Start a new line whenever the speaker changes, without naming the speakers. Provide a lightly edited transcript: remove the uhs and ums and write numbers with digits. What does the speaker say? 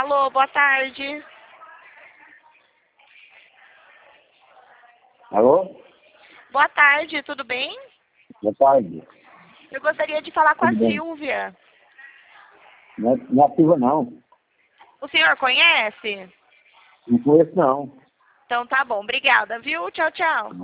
Alô, boa tarde.
Alô?
Boa tarde, tudo bem?
Boa tarde.
Eu gostaria de falar com a
Tudo bem?
Silvia.
Não é ativa, não.
O senhor conhece?
Não conheço, não.
Então tá bom, obrigada, viu? Tchau, tchau.